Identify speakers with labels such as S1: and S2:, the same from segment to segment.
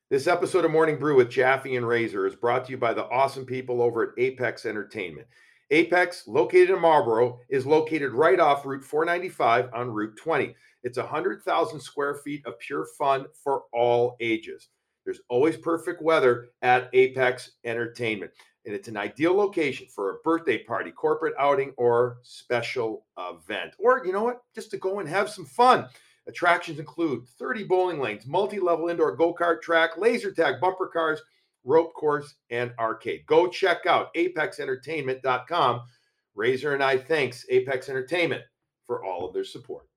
S1: This episode of Morning Brew with Jaffe and Razor is brought to you by the awesome people over at Apex Entertainment. Apex, located in Marlboro, is located right off Route 495 on Route 20. It's 100,000 square feet of pure fun for all ages. There's always perfect weather at Apex Entertainment, and it's an ideal location for a birthday party, corporate outing, or special event. Or, you know what? Just to go and have some fun. Attractions include 30 bowling lanes, multi-level indoor go-kart track, laser tag, bumper cars, rope course, and arcade. Go check out apexentertainment.com. Razor and I thanks Apex Entertainment for all of their support.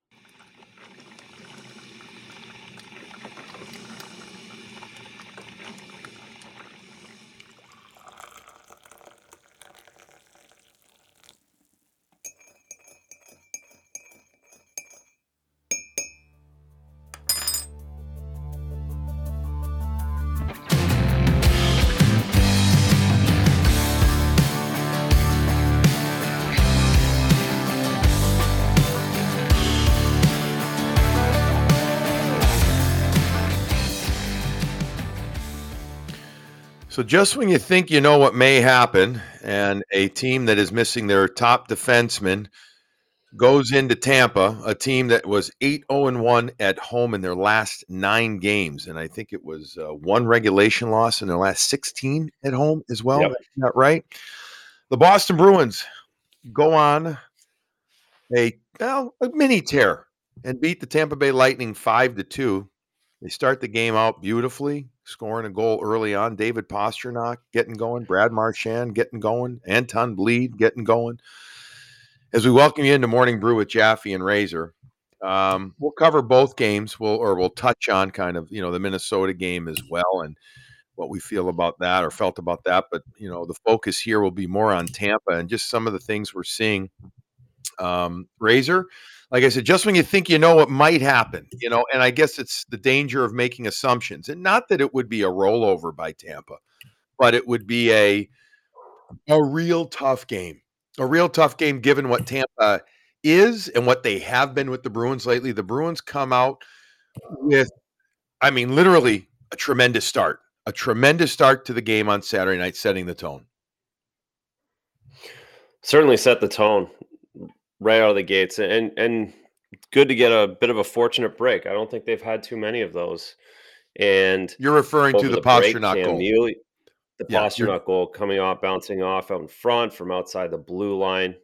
S1: So just when you think you know what may happen, and a team that is missing their top defenseman goes into Tampa, a team that was 8-0-1 at home in their last 9 games, and I think it was one regulation loss in their last 16 at home as well.
S2: Yep.
S1: Is that right? The Boston Bruins go on a mini tear and beat the Tampa Bay Lightning 5-2. They start the game out beautifully, scoring a goal early on. David Pastrnak getting going, Brad Marchand getting going, Anton Bleed getting going. As we welcome you into Morning Brew with Jaffe and Razor, we'll cover both games. We'll touch on kind of the Minnesota game as well and what we feel about that or felt about that. But the focus here will be more on Tampa and just some of the things we're seeing. Razor, like I said, just when you think you know what might happen, and I guess it's the danger of making assumptions, and not that it would be a rollover by Tampa, but it would be a real tough game, given what Tampa is and what they have been with the Bruins lately. The Bruins come out with, literally a tremendous start to the game on Saturday night, setting the tone.
S2: Certainly set the tone right out of the gates, and good to get a bit of a fortunate break. I don't think they've had too many of those. And
S1: you're referring to the Pastrnak goal.
S2: The Pastrnak goal coming off, bouncing off out in front from outside the blue line.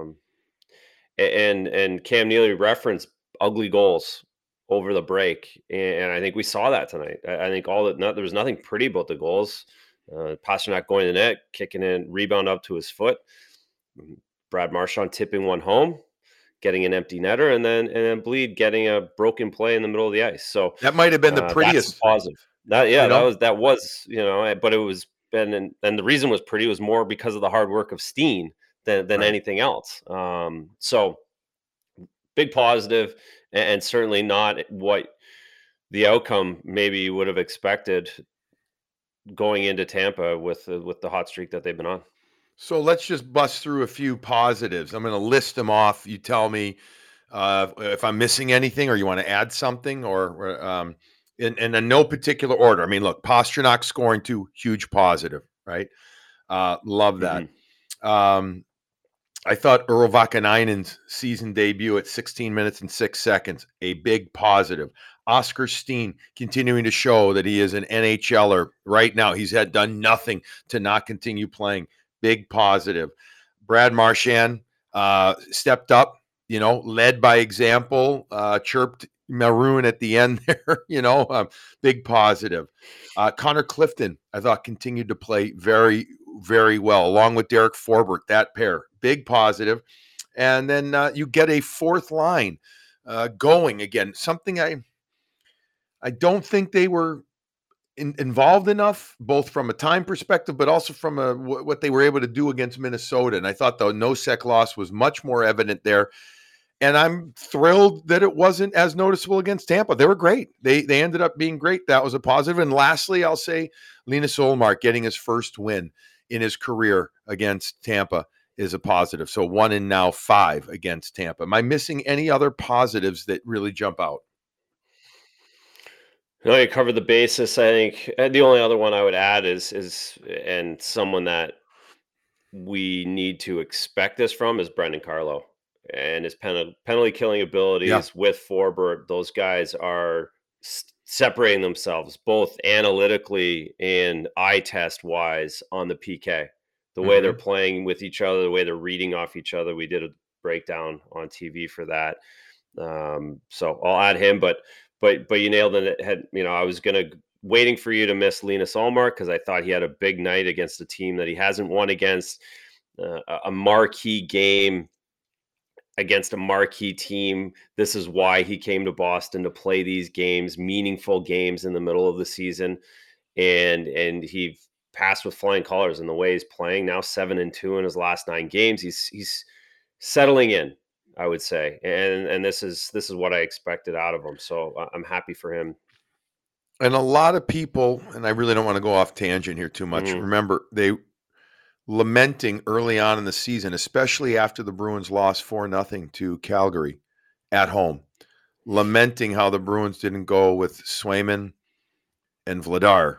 S2: And Cam Neely referenced ugly goals over the break, and I think we saw that tonight. I think there was nothing pretty about the goals. Pastrnak going to the net, kicking in, rebound up to his foot. Brad Marchand tipping one home, getting an empty netter, and then Bleed getting a broken play in the middle of the ice. So
S1: that might have been the prettiest
S2: positive. That was but it was been and the reason was pretty was more because of the hard work of Steen than right. anything else. So big positive, and certainly not what the outcome maybe you would have expected going into Tampa with the hot streak that they've been on.
S1: So let's just bust through a few positives. I'm going to list them off. You tell me if I'm missing anything or you want to add something, or in no particular order. Look, Pastrnak scoring 2, huge positive, right? Love that. Mm-hmm. I thought Urho Vakanainen's season debut at 16 minutes and 6 seconds, a big positive. Oskar Steen continuing to show that he is an NHLer right now. He's done nothing to not continue playing. Big positive. Brad Marchand stepped up, led by example, chirped Maroon at the end there, big positive. Connor Clifton, I thought, continued to play very, very well, along with Derek Forbort, that pair, big positive. And then you get a fourth line going again, something I don't think they were involved enough, both from a time perspective, but also from what they were able to do against Minnesota. And I thought the no-sec loss was much more evident there. And I'm thrilled that it wasn't as noticeable against Tampa. They were great. They ended up being great. That was a positive. And lastly, I'll say Linus Ullmark getting his first win in his career against Tampa is a positive. So 1 and now 5 against Tampa. Am I missing any other positives that really jump out?
S2: No, you covered the basis. I think the only other one I would add is and someone that we need to expect this from is Brendan Carlo and his penalty killing
S1: Yeah.
S2: abilities with Forbert. Those guys are separating themselves both analytically and eye test wise on the PK. The way they're
S1: Hmm.
S2: playing with each other, the way they're reading off each other. We did a breakdown on TV for that. So I'll add him, but you nailed it. I was gonna waiting for you to miss Linus Allmark because I thought he had a big night against a team that he hasn't won against, a marquee game against a marquee team. This is why he came to Boston to play these games, meaningful games in the middle of the season, and he passed with flying colors in the way he's playing now. 7-2 in his last 9 games. He's settling in, I would say, and this is what I expected out of him. So I'm happy for him.
S1: And a lot of people, and I really don't want to go off tangent here too much.
S2: Mm-hmm.
S1: Remember, they lamenting early on in the season, especially after the Bruins lost 4-0 to Calgary at home, lamenting how the Bruins didn't go with Swayman and Vladar.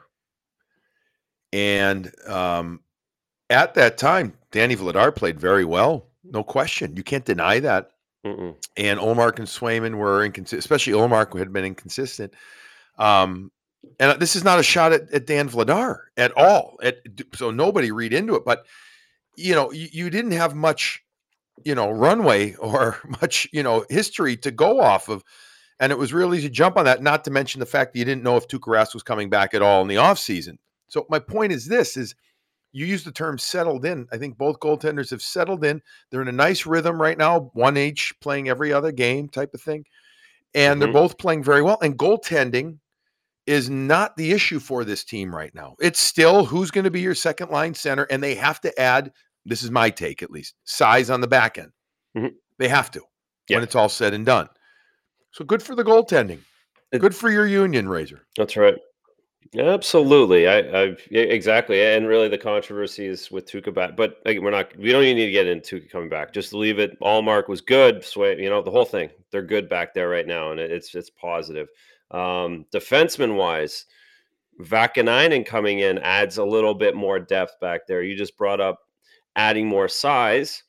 S1: And at that time, Danny Vladar played very well. No question. You can't deny that.
S2: Mm-mm.
S1: And Ullmark and Swayman were inconsistent, especially Ullmark, who had been inconsistent. And this is not a shot at Dan Vladar at all. So nobody read into it. But, you didn't have much, runway or much, history to go off of. And it was real easy to jump on that, not to mention the fact that you didn't know if Tuukka Rask was coming back at all in the offseason. So my point is this, is you use the term settled in. I think both goaltenders have settled in. They're in a nice rhythm right now, one each playing every other game type of thing. And they're both playing very well. And goaltending is not the issue for this team right now. It's still who's going to be your second line center. And they have to add, this is my take at least, size on the back end.
S2: Mm-hmm.
S1: They have to when it's all said and done. So good for the goaltending. Good for your union, Razor.
S2: That's right. Absolutely, exactly, and really the controversy is with Tuukka back, but we don't even need to get into Tuukka coming back. Just leave it. Allmark was good. The whole thing. They're good back there right now, and it's positive. Defenseman wise, Vakanainen coming in adds a little bit more depth back there. You just brought up adding more size.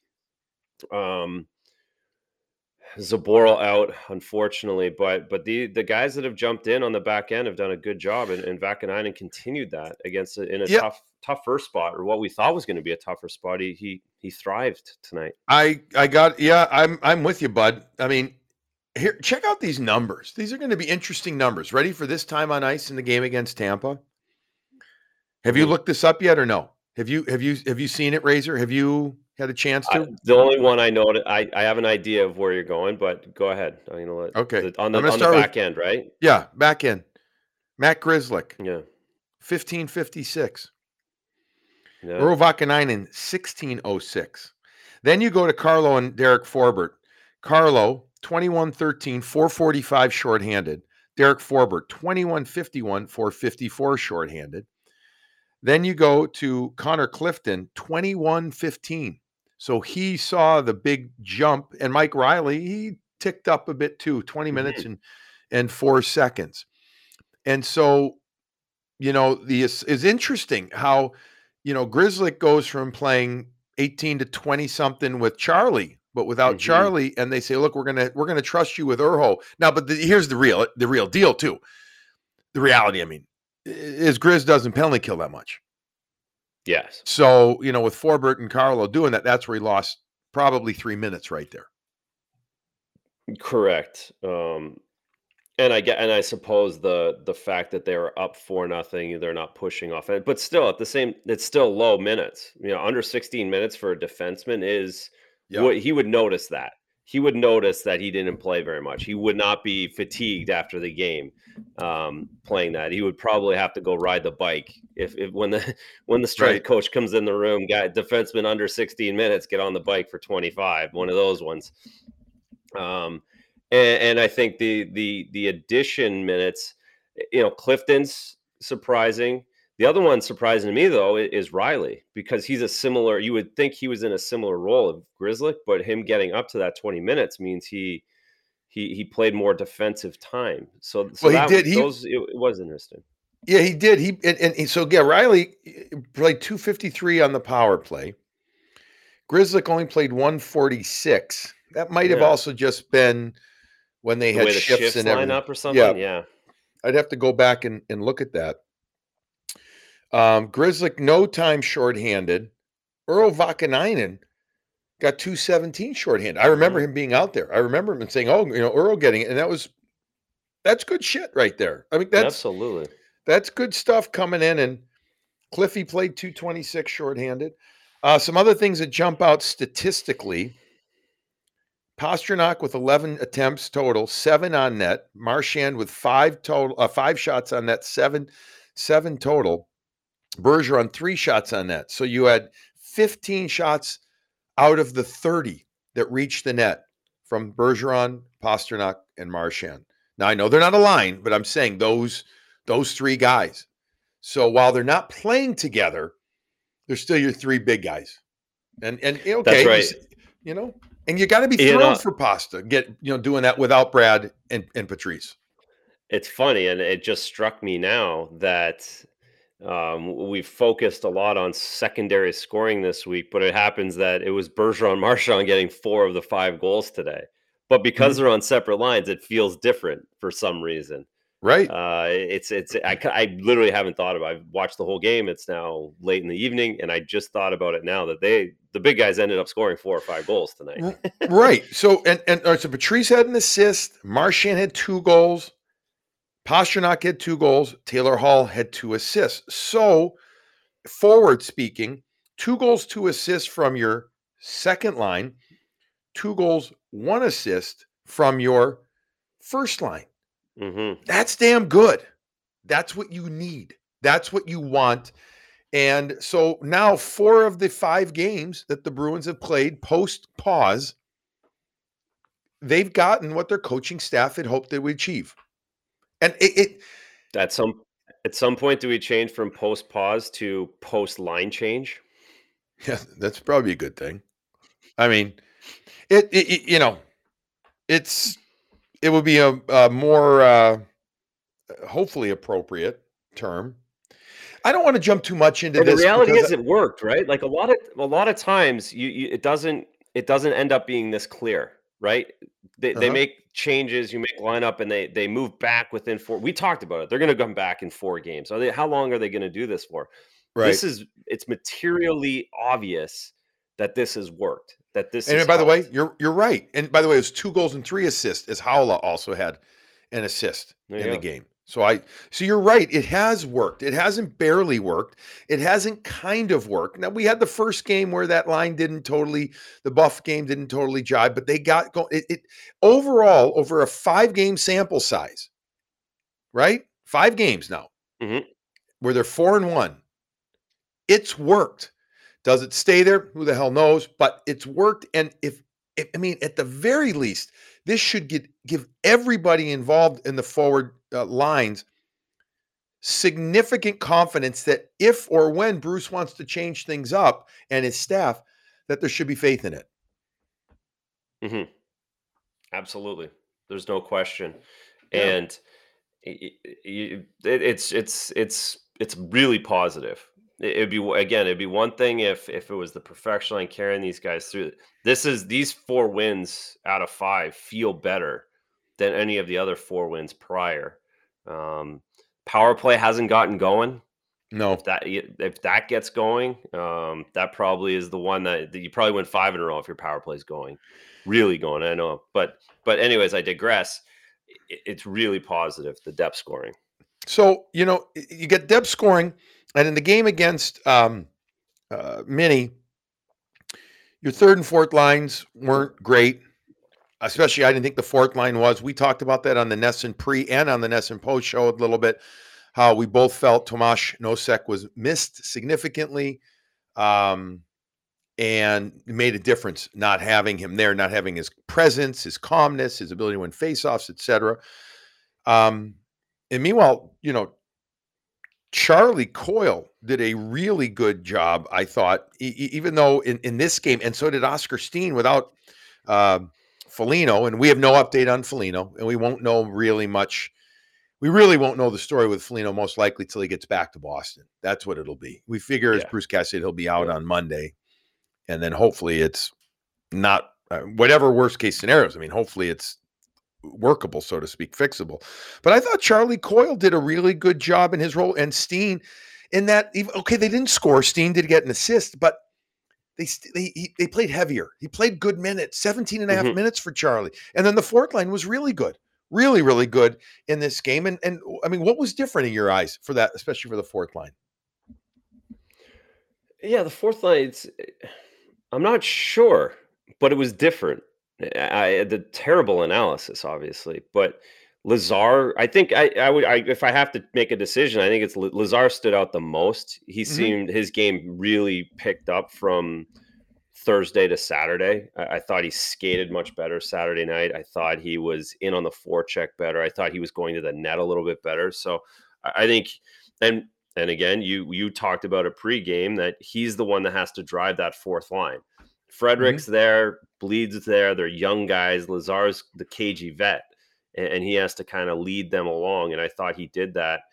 S2: Zaboral out, unfortunately, but the guys that have jumped in on the back end have done a good job, and Vakanainen continued that against in a tough first spot, or what we thought was going to be a tougher spot. He thrived tonight.
S1: I'm with you, bud. I mean, here, check out these numbers. These are going to be interesting numbers. Ready for this time on ice in the game against Tampa? Have you looked this up yet, or no? Have you seen it, Razor? Have you had a chance to?
S2: The only one I know, I have an idea of where you're going, but go ahead.
S1: Okay.
S2: On the back end, right?
S1: Yeah, back end. Matt Grzelcyk.
S2: Yeah.
S1: 1556.
S2: Yeah.
S1: Urho Vakanainen, 1606. Then you go to Carlo and Derek Forbort. Carlo, 2113, 445 shorthanded. Derek Forbort, 2151, 454 shorthanded. Then you go to Connor Clifton, 2115. So he saw the big jump. And Mike Riley, he ticked up a bit too, 20 minutes and 4 seconds. And so, it's interesting how, Grzelcyk goes from playing 18 to 20 something with Charlie, but without Charlie, and they say, look, we're gonna trust you with Urho. Now, but here's the real deal too. The reality, I mean, is Grizz doesn't penalty kill that much.
S2: Yes.
S1: So, with Forbort and Carlo doing that, that's where he lost probably 3 minutes right there.
S2: Correct. And I suppose the fact that they were up 4-0, they're not pushing off it, but still it's still low minutes. Under 16 minutes for a defenseman is what he would notice that. He would notice that he didn't play very much. He would not be fatigued after the game playing that. He would probably have to go ride the bike if when the strength coach comes in the room. Defenseman under 16 minutes, get on the bike for 25. One of those ones. And I think the addition minutes, Clifton's surprising. The other one surprising to me, though, is Riley, because he's you would think he was in a similar role of Grzelcyk, but him getting up to that 20 minutes means he he played more defensive time. So
S1: Well, he
S2: that
S1: did.
S2: it was interesting.
S1: Yeah, he did. So yeah, Riley played 253 on the power play. Grzelcyk only played 146. That might have also just been when they had
S2: way the
S1: shifts and
S2: line
S1: everything.
S2: up or something. Yeah.
S1: I'd have to go back and look at that. Grzelcyk, no time shorthanded. Earl Vakanainen got 217 shorthanded. I remember him being out there. I remember him saying, "Oh, Earl getting it," and that's good shit right there. I mean, that's good stuff coming in. And Cliffy played 226 shorthanded. Some other things that jump out statistically: Pastrnak with 11 attempts total, 7 on net. Marchand with 5 shots on net, 7 total. Bergeron 3 shots on net. So you had 15 shots out of the 30 that reached the net from Bergeron, Pastrnak, and Marchand. Now I know they're not aligned, but I'm saying those 3 guys. So while they're not playing together, they're still your 3 big guys. And okay,
S2: that's right.
S1: And you got to be thrilled for Pasta doing that without Brad and Patrice.
S2: It's funny, and it just struck me now that we've focused a lot on secondary scoring this week, but it happens that it was Bergeron Marchand getting 4 of the 5 goals today. But because they're on separate lines, it feels different for some reason.
S1: Right.
S2: I literally haven't thought about it. I've watched the whole game. It's now late in the evening, and I just thought about it now that the big guys ended up scoring 4 or 5 goals tonight.
S1: Right. So so Patrice had an assist. Marchand had 2 goals. Pastrnak had 2 goals. Taylor Hall had 2 assists. So, forward speaking, 2 goals, 2 assists from your second line, 2 goals, 1 assist from your first line. That's damn good. That's what you need. That's what you want. And so now 4 of the 5 games that the Bruins have played post-pause, they've gotten what their coaching staff had hoped they would achieve. And
S2: at some point, do we change from post-pause to post-line change?
S1: Yeah, that's probably a good thing. I mean, it would be a more hopefully appropriate term. I don't want to jump too much into this.
S2: The reality is, it worked, right? Like a lot of times, it doesn't end up being this clear, right? They make changes, you make lineup, and they move back within 4. We talked about it. They're going to come back in 4 games. How long are they going to do this for?
S1: Right.
S2: It's materially obvious that this has worked. That this.
S1: And by the way, you're right. And by the way, it was 2 goals and 3 assists, as Haula also had an assist in the game. So you're right. It has worked. It hasn't barely worked. It hasn't kind of worked. Now, we had the first game where that line the Buff game didn't totally jive, but they got going. It overall, over a 5-game sample size, right? 5 games now, where they're 4-1. It's worked. Does it stay there? Who the hell knows? But it's worked. And I mean, at the very least, this should give everybody involved in the forward lines significant confidence that if or when Bruce wants to change things up and his staff, that there should be faith in it.
S2: Absolutely. There's no question. Yeah. And it's really positive. It'd be one thing if it was the perfection line carrying these guys through. These 4 wins out of 5 feel better than any of the other 4 wins prior. Power play hasn't gotten going.
S1: No,
S2: if that gets going, that probably is the one that you probably win 5 in a row if your power play is really going. I know, but anyways, I digress. It's really positive, the depth scoring.
S1: So you get depth scoring. And in the game against Mini, your 3rd and 4th lines weren't great. Especially, I didn't think the 4th line was. We talked about that on the NESN pre and on the NESN post show a little bit, how we both felt Tomas Nosek was missed significantly and made a difference not having him there, not having his presence, his calmness, his ability to win faceoffs, etc. And meanwhile, Charlie Coyle did a really good job, I thought, even though in this game, and so did Oscar Steen without Foligno, and we have no update on Foligno, and we won't know really much. We really won't know the story with Foligno most likely till he gets back to Boston. That's what it'll be. We figure, as Bruce Cassidy, he'll be out on Monday, and then hopefully it's not whatever worst case scenarios. I mean, hopefully it's workable, so to speak, fixable. But I thought Charlie Coyle did a really good job in his role, and Steen in that. Okay, they didn't score. Steen did get an assist, but they played heavier. He played good minutes, 17 and a half minutes for Charlie. And then the fourth line was really good, really, really good in this game. And I mean, what was different in your eyes for that, especially for the fourth line?
S2: Yeah, the fourth line, I'm not sure, but it was different. The terrible analysis, obviously, but Lazar, I think I would if I have to make a decision, I think it's Lazar stood out the most. He seemed his game really picked up from Thursday to Saturday. I thought he skated much better Saturday night. I thought he was in on the forecheck better. I thought he was going to the net a little bit better. So I think, and again, you talked about a pregame that he's the one that has to drive that fourth line. Frederick's there, Bleed's there. They're young guys. Lazar's the cagey vet, and he has to kind of lead them along. And I thought he did that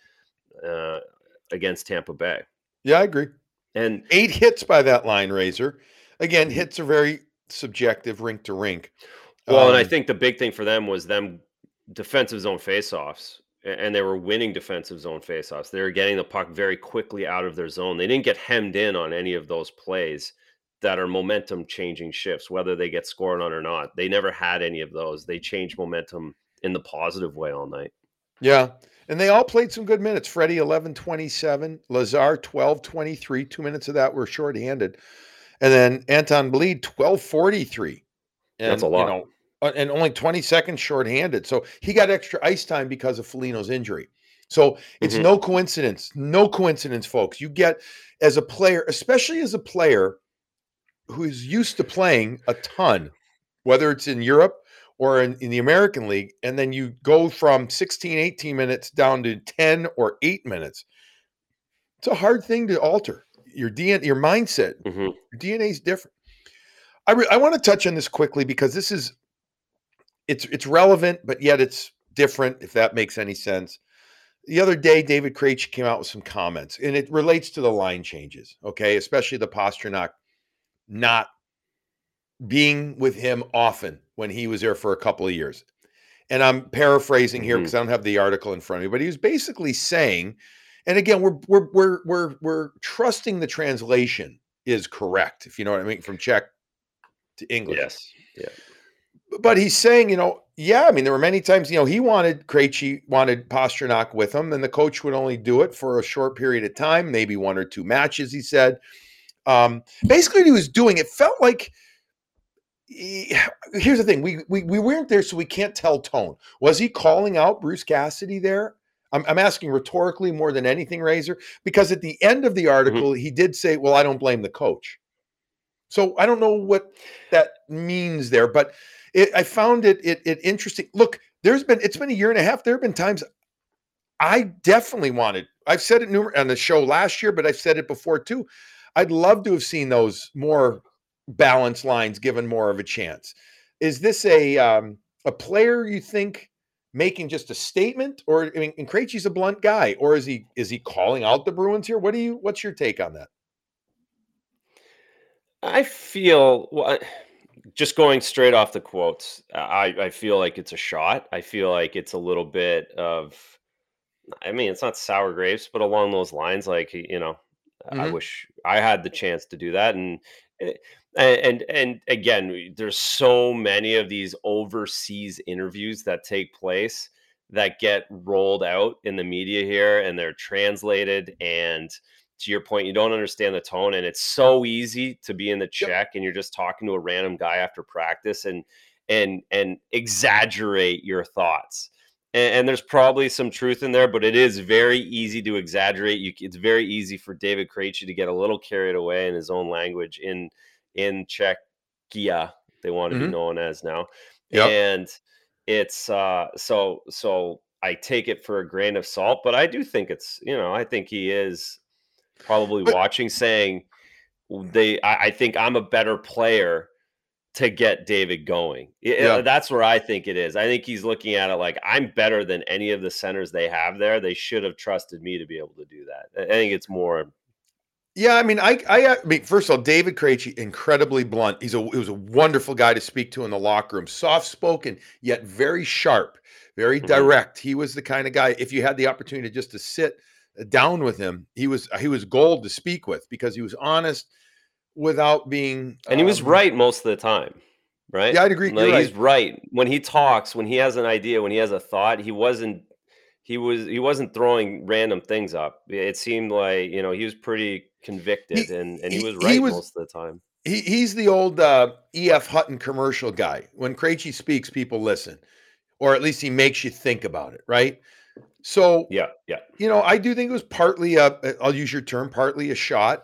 S2: against Tampa Bay.
S1: Yeah, I agree.
S2: And
S1: 8 hits by that line, Razor. Again, hits are very subjective, rink to rink.
S2: Well, and I think the big thing for them was them defensive zone faceoffs, and they were winning defensive zone faceoffs. They were getting the puck very quickly out of their zone. They didn't get hemmed in on any of those plays that are momentum changing shifts, whether they get scored on or not. They never had any of those. They changed momentum in the positive way all night.
S1: Yeah. And they all played some good minutes. Freddie, 11:27. Lazar, 12:23. 2 minutes of that were shorthanded. And then Anton Bleed, 12:43.
S2: That's a lot.
S1: And only 20 seconds shorthanded. So he got extra ice time because of Foligno's injury. So it's no coincidence, folks. You get, as a player, especially as a player who is used to playing a ton, whether it's in Europe or in the American League, and then you go from 16, 18 minutes down to 10 or 8 minutes. It's a hard thing to alter. Your DNA, your mindset, your DNA is different. I want to touch on this quickly because this is, it's relevant, but yet it's different, if that makes any sense. The other day, David Krejci came out with some comments, and it relates to the line changes, okay? Especially the Pastrnak not being with him often when he was there for a couple of years. And I'm paraphrasing here because I don't have the article in front of me, but he was basically saying, and again, we're trusting the translation is correct, if you know what I mean, from Czech to English.
S2: Yes. Yeah.
S1: But he's saying, I mean, there were many times, Krejci wanted Pastrnak with him, and the coach would only do it for a short period of time, maybe 1 or 2 matches, he said. Basically, what he was doing, it felt like, here's the thing, we weren't there, so we can't tell tone. Was he calling out Bruce Cassidy there? I'm asking rhetorically more than anything, Razor, because at the end of the article, he did say, well, I don't blame the coach. So I don't know what that means there, but I found it interesting. Look, it's been a year and a half. There have been times I definitely wanted, I've said it on the show last year, but I've said it before too. I'd love to have seen those more balanced lines given more of a chance. Is this a player you think making just a statement, or I mean, and Krejci's a blunt guy, or is he calling out the Bruins here? What's your take on that?
S2: I feel, just going straight off the quotes, I feel like it's a shot. I feel like it's a little bit of, I mean, it's not sour grapes, but along those lines, like, I wish I had the chance to do that. And again, there's so many of these overseas interviews that take place that get rolled out in the media here, and they're translated. And to your point, you don't understand the tone, and it's so easy to be in the Czech and you're just talking to a random guy after practice and exaggerate your thoughts. And there's probably some truth in there, but it is very easy to exaggerate. It's very easy for David Krejci to get a little carried away in his own language in Czechia, they want to be known as now. Yep. And it's so I take it for a grain of salt, but I do think it's, I think he is probably watching, saying I think I'm a better player to get David going.
S1: Yeah.
S2: That's where I think it is. I think he's looking at it like, I'm better than any of the centers they have there. They should have trusted me to be able to do that. I think it's more.
S1: Yeah, I mean, I mean, first of all, David Krejci, incredibly blunt. He was a wonderful guy to speak to in the locker room. Soft-spoken, yet very sharp, very direct. He was the kind of guy, if you had the opportunity just to sit down with him, he was gold to speak with because he was honest without being.
S2: And he was right most of the time, right?
S1: Yeah, I'd agree.
S2: Like, he's right. When he talks, when he has an idea, when he has a thought, he wasn't throwing random things up. It seemed like, he was pretty convicted, and he was right most of the time.
S1: He's the old E.F. Hutton commercial guy. When Krejci speaks, people listen, or at least he makes you think about it, right? So
S2: yeah.
S1: I do think it was partly I'll use your term, partly a shot.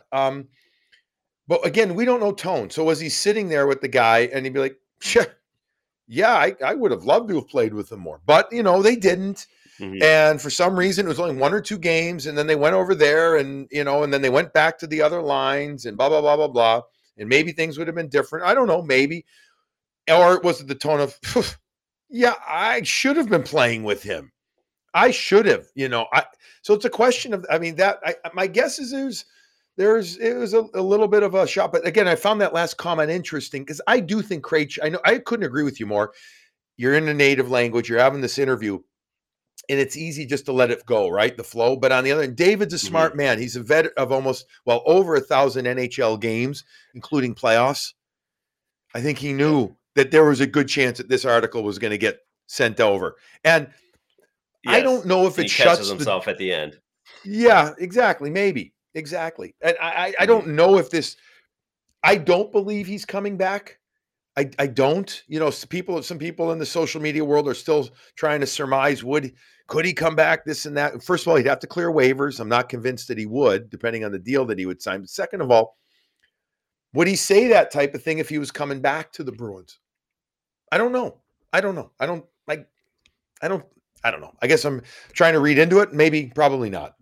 S1: But again, we don't know Tone. So was he sitting there with the guy and he'd be like, yeah, I would have loved to have played with him more, but they didn't. And for some reason, it was only 1 or 2 games. And then they went over there and then they went back to the other lines and blah, blah, blah, blah, blah. And maybe things would have been different. I don't know, maybe. Or was it the tone of, yeah, I should have been playing with him. I should have, so it's a question of, my guess is it was a little bit of a shot. But again, I found that last comment interesting because I do think Krejci, I know I couldn't agree with you more. You're in a native language, you're having this interview, and it's easy just to let it go, right? The flow. But on the other hand, David's a smart man. He's a vet of over 1,000 NHL games, including playoffs. I think he knew that there was a good chance that this article was going to get sent over. And I don't know if it shuts
S2: himself at the end.
S1: Yeah, exactly. Maybe. Exactly. And I don't know if I don't believe he's coming back. I don't. Some people in the social media world are still trying to surmise, could he come back, this and that? First of all, he'd have to clear waivers. I'm not convinced that he would, depending on the deal that he would sign. But second of all, would he say that type of thing if he was coming back to the Bruins? I don't know. I don't know. I don't know. I guess I'm trying to read into it. Maybe, probably not.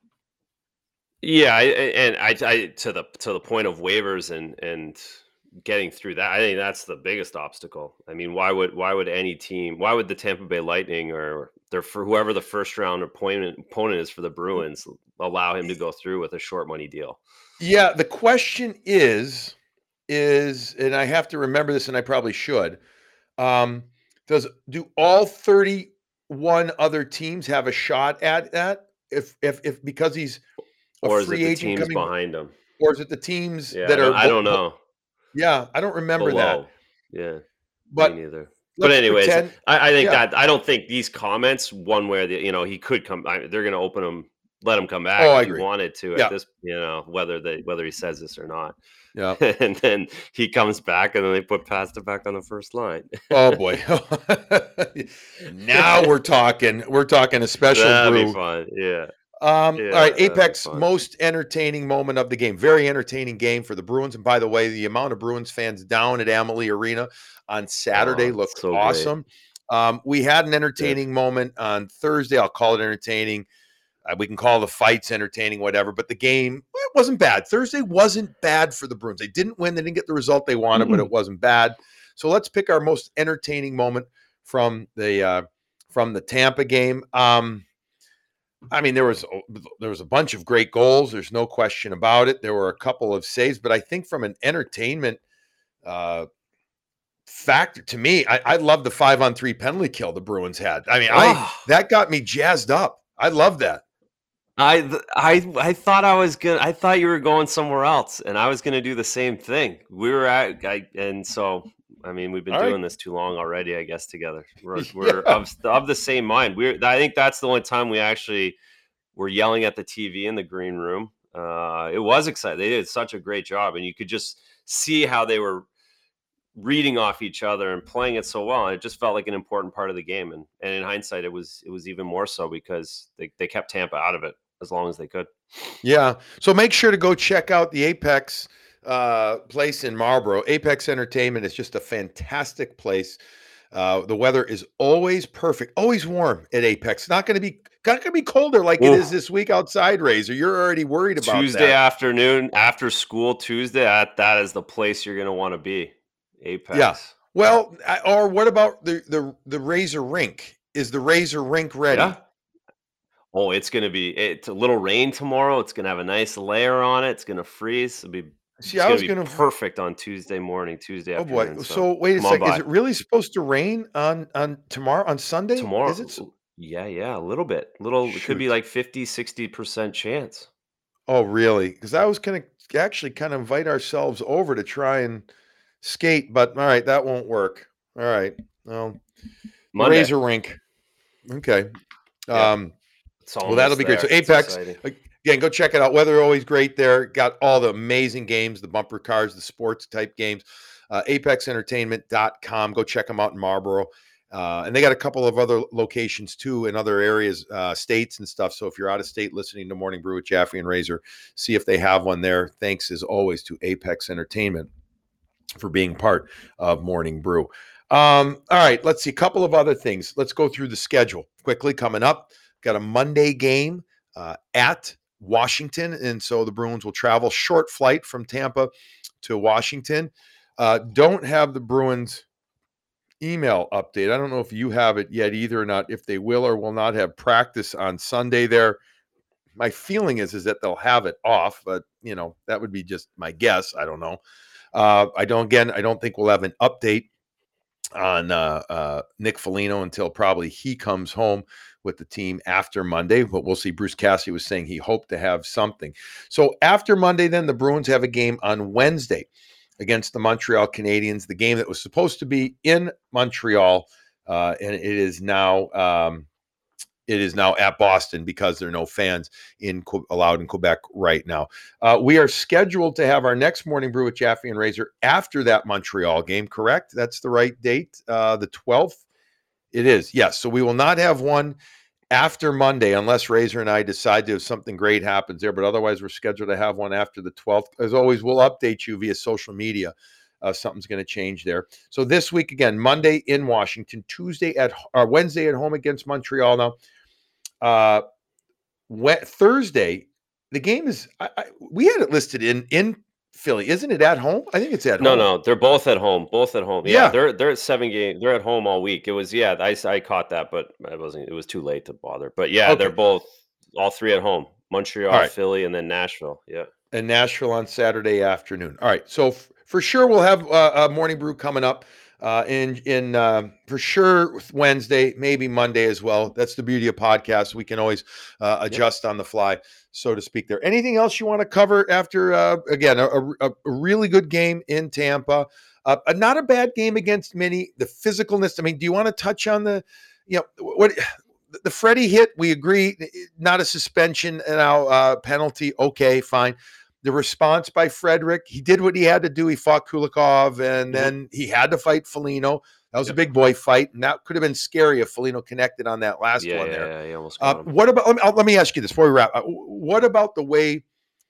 S2: Yeah, I to the point of waivers and getting through that, I think that's the biggest obstacle. I mean, why would any team, why would the Tampa Bay Lightning or for whoever the first round opponent is for the Bruins allow him to go through with a short money deal?
S1: Yeah, the question is, and I have to remember this, and I probably should. Do all 31 other teams have a shot at that? If because he's
S2: or is it the teams behind him?
S1: Or is it the teams that are?
S2: I don't know.
S1: Yeah, I don't remember that.
S2: Yeah,
S1: but
S2: me neither. But anyways, I think that I don't think these comments one way or the he could come. They're going to open him, let him come back if he wanted to. At this, whether he says this or not.
S1: Yeah,
S2: and then he comes back, and then they put Pasternak on the first line.
S1: Oh boy! Now we're talking. We're talking a special brew.
S2: That'd be fun. Yeah.
S1: All right, Apex, most entertaining moment of the game. Very entertaining game for the Bruins. And by the way, the amount of Bruins fans down at Amalie Arena on Saturday looked so awesome. We had an entertaining moment on Thursday. I'll call it entertaining. We can call the fights entertaining, whatever. But the game, it wasn't bad. Thursday wasn't bad for the Bruins. They didn't win. They didn't get the result they wanted, but it wasn't bad. So let's pick our most entertaining moment from the Tampa game. I mean, there was a bunch of great goals. There's no question about it. There were a couple of saves, but I think from an entertainment factor, to me, I love the 5-on-3 penalty kill the Bruins had. I mean, that got me jazzed up. I love that.
S2: I thought I thought you were going somewhere else, and I was gonna do the same thing. We were and so. I mean, we've been doing this too long already, I guess, together. We're of the same mind. I think that's the only time we actually were yelling at the TV in the green room. It was exciting. They did such a great job, and you could just see how they were reading off each other and playing it so well. And it just felt like an important part of the game. And in hindsight, it was even more so because they kept Tampa out of it as long as they could.
S1: Yeah. So make sure to go check out the Apex place in Marlborough. Apex Entertainment is just a fantastic place. The weather is always perfect, always warm at Apex. Not going to be colder like it is this week outside, Razor. You're already worried about
S2: Tuesday afternoon after school. Tuesday, that is the place you're going to want to be. Apex.
S1: Yeah. Well, or what about the Razor Rink? Is the Razor Rink ready?
S2: Yeah. Oh, it's a little rain tomorrow. It's gonna have a nice layer on it. It's gonna freeze. It's gonna be perfect on Tuesday morning, Tuesday afternoon.
S1: Oh boy! So wait a second. Is it really supposed to rain on tomorrow, on Sunday?
S2: Tomorrow?
S1: Is it?
S2: Yeah, a little bit. It could be like 50-60% chance.
S1: Oh, really? Because I was gonna actually kind of invite ourselves over to try and skate, but all right, that won't work. All right. Well, Razor Rink. Okay. Well, that'll be great. So Apex, again, go check it out. Weather always great there. Got all the amazing games, the bumper cars, the sports type games. ApexEntertainment.com. Go check them out in Marlboro. And they got a couple of other locations too in other areas, states and stuff. So if you're out of state listening to Morning Brew with Jaffe and Razor, see if they have one there. Thanks as always to Apex Entertainment for being part of Morning Brew. All right, let's see a couple of other things. Let's go through the schedule quickly coming up. Got a Monday game at Washington, and so the Bruins will travel short flight from Tampa to Washington. Don't have the Bruins email update. I don't know if you have it yet either or not, if they will or will not have practice on Sunday there. My feeling is that they'll have it off, but that would be just my guess. I don't know. I don't think we'll have an update on Nick Foligno until probably he comes home with the team after Monday, but we'll see. Bruce Cassidy was saying he hoped to have something. So after Monday, then the Bruins have a game on Wednesday against the Montreal Canadiens, the game that was supposed to be in Montreal, and it is now at Boston because there are no fans allowed in Quebec right now. We are scheduled to have our next Morning Brew with Jaffe and Razor after that Montreal game, correct? That's the right date, the 12th? It is, yes. So we will not have one after Monday unless Razor and I decide to have something great happens there, but otherwise we're scheduled to have one after the 12th. As always, we'll update you via social media. Something's going to change there. So this week, again, Monday in Washington, Wednesday at home against Montreal now. Thursday, the game is, we had it listed in Philly. Isn't it at home? I think it's at home.
S2: No, they're both at home. Yeah. They're at 7 games. They're at home all week. It was, I caught that, but it was too late to bother. But yeah, okay. They're all three at home. Montreal, right. Philly, and then Nashville. Yeah.
S1: And Nashville on Saturday afternoon. All right. So for sure we'll have a Morning Brew coming up. For sure Wednesday, maybe Monday as well. That's the beauty of podcasts. We can always adjust on the fly, so to speak there. Anything else you want to cover after, again, a really good game in Tampa, not a bad game against Minnie, the physicalness. I mean, do you want to touch on the Freddie hit? We agree, not a suspension and penalty. Okay, fine. The response by Frederic, he did what he had to do. He fought Kulikov, and then he had to fight Foligno. That was a big boy fight, and that could have been scary if Foligno connected on that last one there.
S2: Yeah, almost got him.
S1: What about? Let me ask you this before we wrap. What about the way?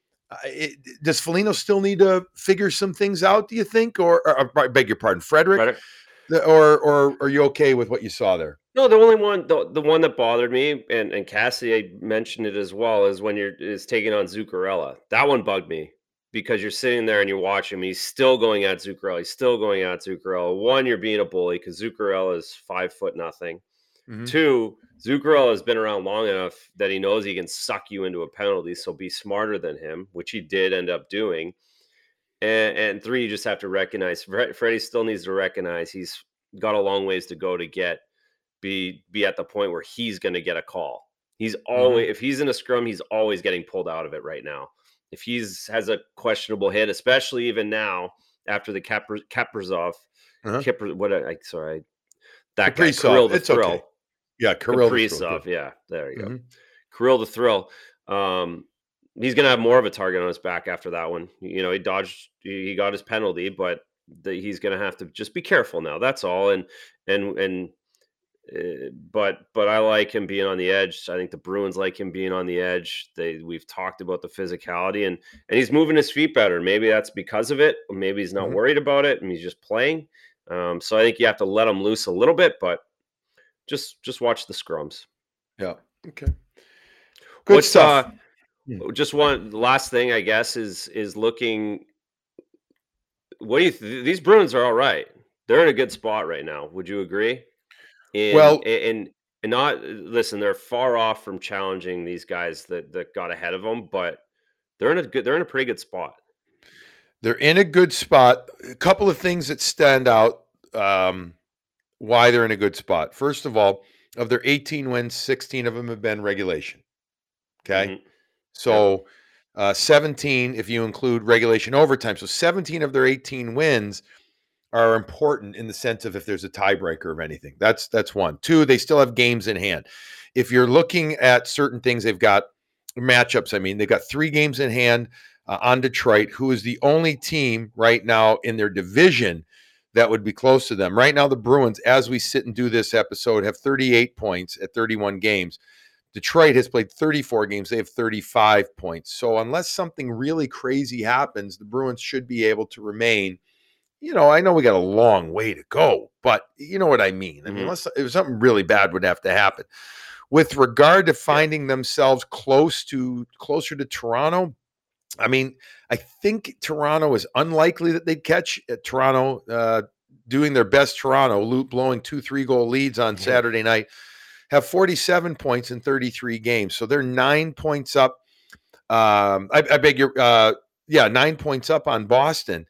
S1: Does Foligno still need to figure some things out? Do you think, or I beg your pardon, Frederic? Or are you okay with what you saw there?
S2: No, the only one, the one that bothered me, and Cassie mentioned it as well, is when is taking on Zuccarello. That one bugged me because you're sitting there and you're watching him. He's still going at Zuccarello. He's still going at Zuccarello. One, you're being a bully because Zuccarello is 5'0". Mm-hmm. Two, Zuccarello has been around long enough that he knows he can suck you into a penalty. So be smarter than him, which he did end up doing. And three, you just have to recognize Freddie still needs to recognize he's got a long ways to go to be at the point where he's going to get a call. He's always, if he's in a scrum, he's always getting pulled out of it right now. If has a questionable hit, especially even now after the Kaprizov, that guy, Kirill the Thrill. Okay.
S1: Yeah, Kirill
S2: Kaprizov. Yeah, there you go. Kirill the Thrill. He's going to have more of a target on his back after that one. He he got his penalty, but he's going to have to just be careful now. That's all. But I like him being on the edge. I think the Bruins like him being on the edge. We've talked about the physicality and he's moving his feet better. Maybe that's because of it. Or maybe he's not worried about it and he's just playing. So I think you have to let him loose a little bit, but just watch the scrums.
S1: Yeah. Okay. Good stuff.
S2: Just one last thing, I guess, is looking what do you? These Bruins are all right. They're in a good spot right now. Would you agree?
S1: Well,
S2: And not listen. They're far off from challenging these guys that got ahead of them, but they're in a pretty good spot.
S1: they're in a good spot. A couple of things that stand out why they're in a good spot. First of all, of their 18 wins, 16 of them have been regulation. Okay.
S2: Mm-hmm.
S1: So 17 if you include regulation overtime. So 17 of their 18 wins are important in the sense of if there's a tiebreaker of anything. That's one. Two, they still have games in hand. If you're looking at certain things, they've got matchups. I mean, they've got 3 games in hand on Detroit, who is the only team right now in their division that would be close to them. Right now, the Bruins, as we sit and do this episode, have 38 points at 31 games. Detroit has played 34 games. They have 35 points. So unless something really crazy happens, the Bruins should be able to remain. I know we got a long way to go, but you know what I mean. I mean, unless if something really bad would have to happen. With regard to finding themselves closer to Toronto, I mean, I think Toronto is unlikely that they'd catch Toronto doing their best. Toronto blowing 2-3 goal leads on Saturday night, have 47 points in 33 games. So they're 9 points up. I beg your 9 points up on Boston.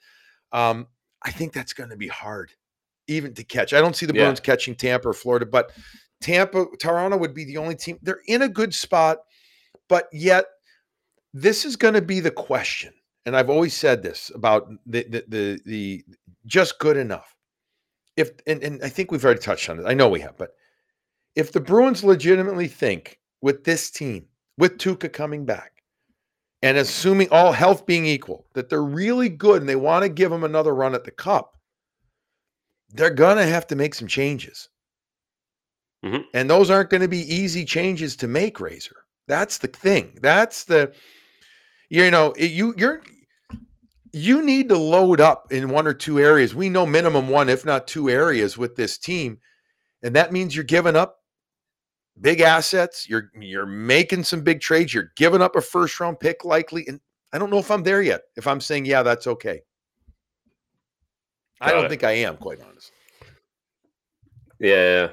S1: I think that's going to be hard even to catch. I don't see the Bruins catching Tampa or Florida, but Toronto would be the only team. They're in a good spot, but yet this is going to be the question. And I've always said this about the just good enough. And I think we've already touched on it. I know we have, but if the Bruins legitimately think with this team, with Tuukka coming back, and assuming all health being equal, that they're really good and they want to give them another run at the Cup, they're going to have to make some changes. Mm-hmm. And those aren't going to be easy changes to make, Razor. That's the thing. That's the, you need to load up in 1 or 2 areas. We know minimum 1, if not 2 areas with this team. And that means you're giving up big assets. You're making some big trades. You're giving up a first-round pick likely. And I don't know if I'm there yet. If I'm saying, yeah, that's okay. I don't think I am, quite honestly.
S2: Yeah.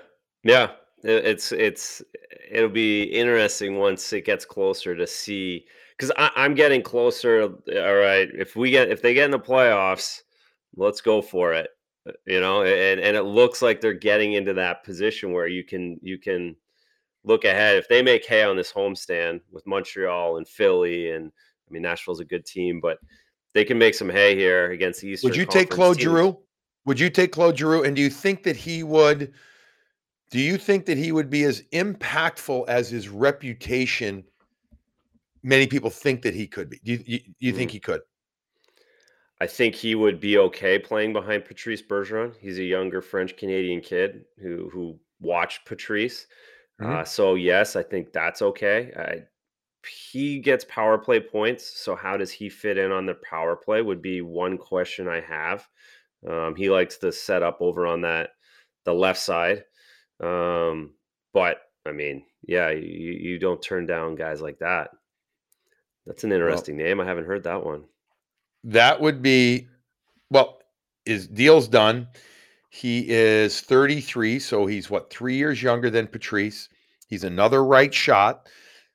S2: It'll be interesting once it gets closer to see, because I'm getting closer. All right, if they get in the playoffs, let's go for it. And it looks like they're getting into that position where you can look ahead. If they make hay on this homestand with Montreal and Philly, and I mean Nashville's a good team, but they can make some hay here against the Eastern.
S1: Would you take Claude Giroux? Would you take Claude Giroux? And do you think that he would? Do you think that he would be as impactful as his reputation? Many people think that he could be. Do you think he could?
S2: I think he would be okay playing behind Patrice Bergeron. He's a younger French Canadian kid who watched Patrice. Mm-hmm. So yes, I think that's okay. He gets power play points. So how does he fit in on the power play would be one question I have. He likes to set up over on the left side. But I mean, yeah, you don't turn down guys like that. That's an interesting name. I haven't heard that one.
S1: That would be, his deal's done. He is 33, so he's 3 years younger than Patrice. He's another right shot.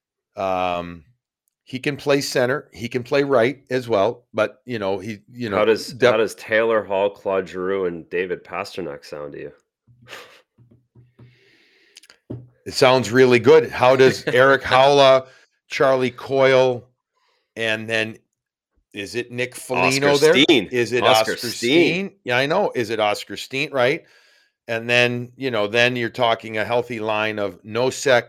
S1: He can play center. He can play right as well. But how
S2: does Taylor Hall, Claude Giroux, and David Pastrnak sound to you?
S1: It sounds really good. How does Eric Haula, Charlie Coyle, and then is it Nick Foligno there?
S2: Steen.
S1: Is it Oscar Steen? Yeah, I know. Is it Oscar Steen, right? And then, then you're talking a healthy line of Nosek,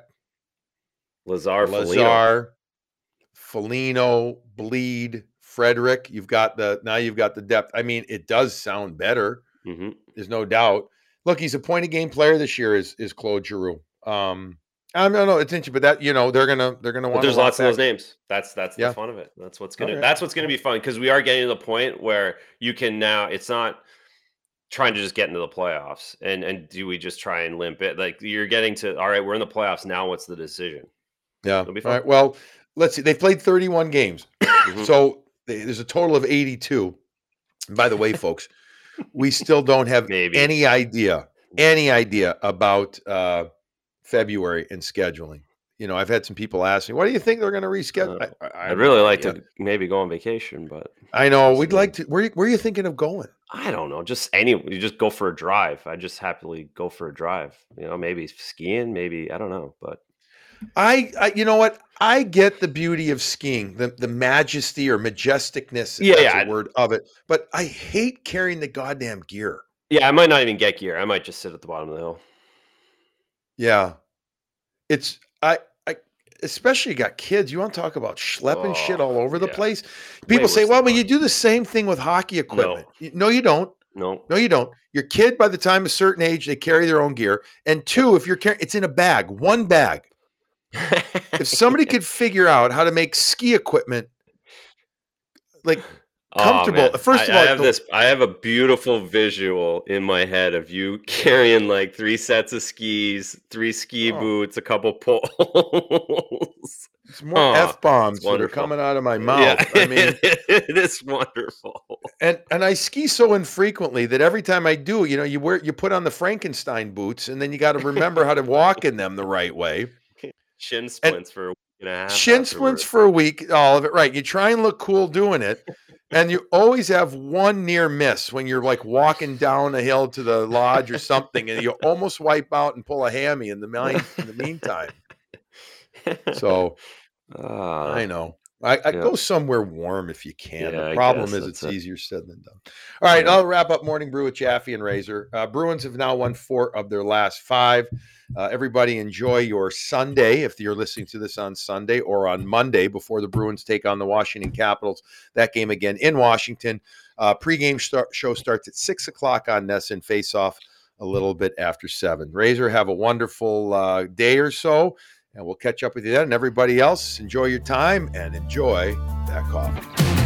S2: Lazar,
S1: Foligno, Bleed, Frederick. You've got the depth. I mean, it does sound better. Mm-hmm. There's no doubt. Look, he's a point a game player this year is Claude Giroux. I don't know. It's interesting, but that they're gonna want.
S2: There's lots of those names. That's the fun of it. That's what's gonna be fun, because we are getting to the point where you can now. It's not trying to just get into the playoffs and do we just try and limp it? Like, you're getting to, all right, we're in the playoffs now. What's the decision?
S1: Yeah. It'll be fun. All right. Well, let's see. They've played 31 games, mm-hmm. So there's a total of 82. And by the way, folks, we still don't have any idea about February and scheduling. You know, I've had some people ask me, "What do you think they're going to reschedule?"
S2: I'd really like to maybe go on vacation, but
S1: I know we'd like to. Where are you thinking of going?
S2: I don't know. You just go for a drive. I just happily go for a drive. You know, maybe skiing, maybe I don't know, but
S1: you know what? I get the beauty of skiing, the majesty or majesticness, if that's a word of it. But I hate carrying the goddamn gear.
S2: Yeah, I might not even get gear. I might just sit at the bottom of the hill.
S1: Yeah, it's especially you got kids. You want to talk about schlepping shit all over the place? People say, "Well, but you do the same thing with hockey equipment." No, you don't.
S2: No,
S1: you don't. Your kid, by the time a certain age, they carry their own gear. And two, if you're carrying, it's in a bag, one bag. If somebody could figure out how to make ski equipment like comfortable, first of all,
S2: I have a beautiful visual in my head of you carrying like 3 sets of skis, 3 ski boots, a couple poles.
S1: It's more F-bombs that are coming out of my mouth.
S2: Yeah, I mean, it is wonderful.
S1: And I ski so infrequently that every time I do, you know, you put on the Frankenstein boots, and then you got to remember how to walk in them the right way.
S2: Shin splints for a week and a half.
S1: Shin splints for a week, all of it. Right. You try and look cool doing it. And you always have one near miss when you're like walking down a hill to the lodge or something, and you almost wipe out and pull a hammy in the meantime. So I know. I go somewhere warm if you can. The problem is it's easier said than done. All right, I'll wrap up Morning Brew with Chaffee and Razor. Bruins have now won 4 of their last 5. Everybody enjoy your Sunday if you're listening to this on Sunday or on Monday before the Bruins take on the Washington Capitals. That game again in Washington. Pre-game show starts at 6 o'clock on NESN. Face-off a little bit after 7. Razor, have a wonderful day or so. And we'll catch up with you then. And everybody else, enjoy your time and enjoy that coffee.